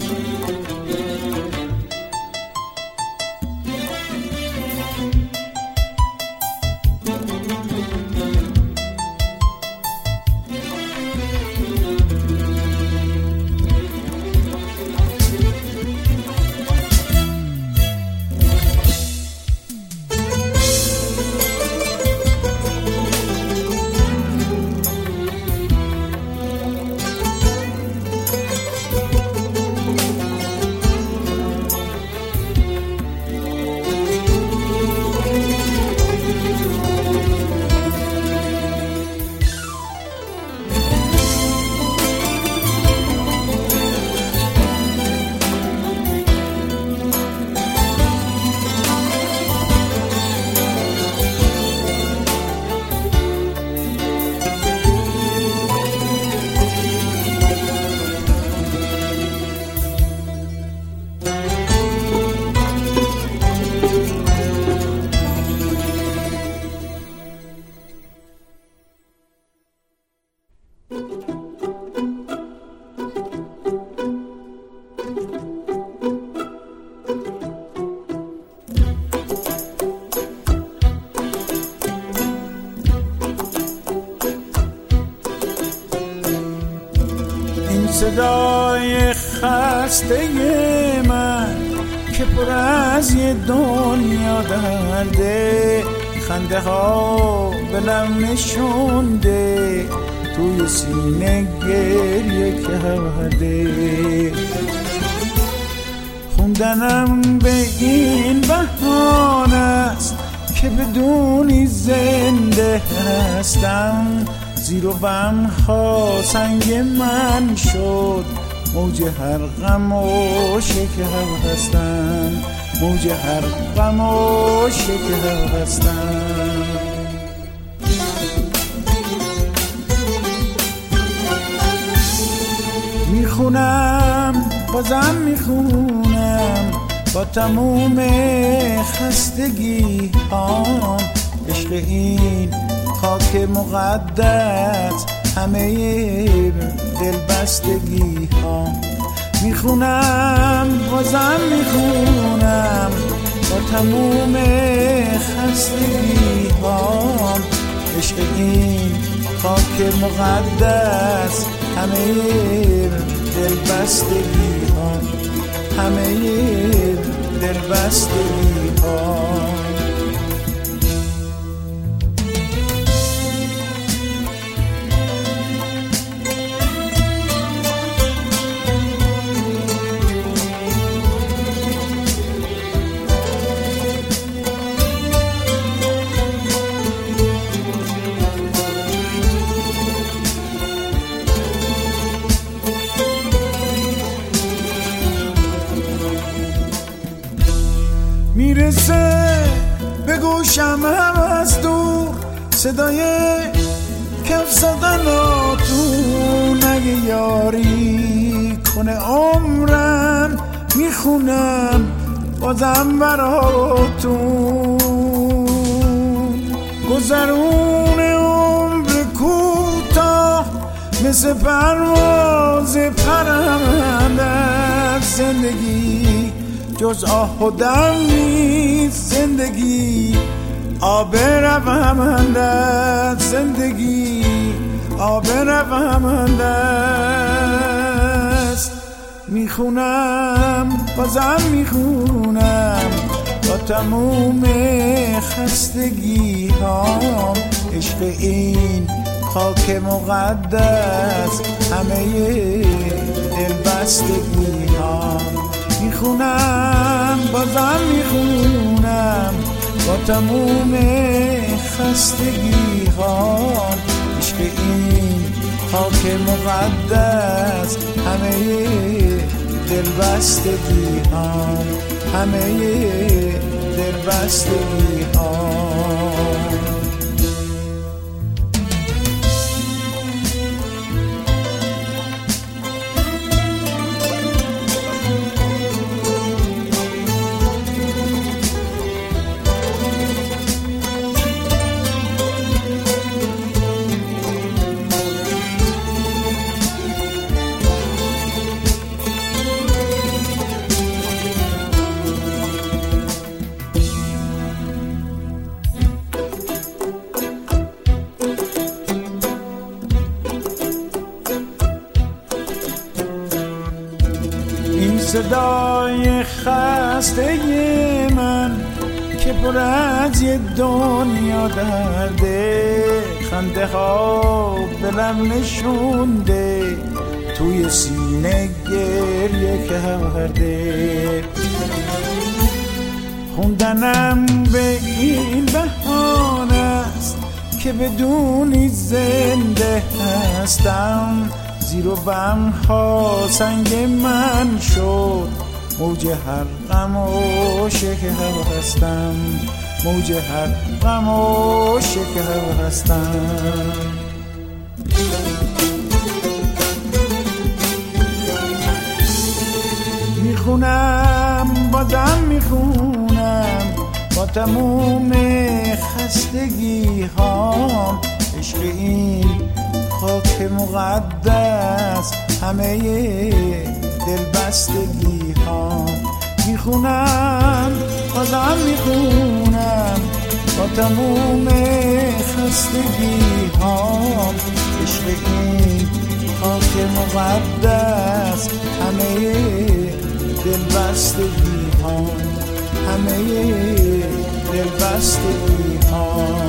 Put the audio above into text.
صدای خسته من که پر از یه دنیا درده، خنده ها بلم نشونده، توی سینه گریه کرده. خوندنم به این بهانه است که بدونی زنده هستم، زیر و بم ها سنگ من شد، موج هر غم و شکر هستم، موج هر غم و شکر هستم. میخونم بازم میخونم با تموم خستگی هام، عشق این خاک مقدس همه دلبستگی ها. میخونم بازم میخونم با تموم خستگی ها، عشق این خاک مقدس همه دلبستگی ها، همه دلبستگی ها. میرسه به گوشم هم از دور صدای کف زدناتون، اگه یاری کنه عمرم میخونم بازم براتون. گذرون عمر کوتاه مثل پرواز پرنده، زندگی جز آه و دم نیست، زندگی آب رومنده است، زندگی آب رومنده است. میخونم بازم میخونم با تموم خستگی هام، عشق این خاک مقدس همه دلبستگی هام. میخونم بازم میخونم با تموم خستگی ها، عشق این خاک مقدس همه دلبستگی ها، همه دلبستگی ها. صدای خسته من که پر از یه دنیا درده، خنده ها دلم نشونده توی سینه گریه کرده. خوندنم به این بهانه است که بدونی زنده هستم، زیر و بم ها سنگ من شد، موج هر غم و شکر هستم، موج هر غم و شکر هستم. میخونم بازم میخونم با تموم خستگی هام، عشق این خاک مقدس همه دلبستگی هام. میخونم بازم میخونم با تموم خستگی هام، عشق این خاک مقدس همه دلبستگی هام، همه دلبستگی هام.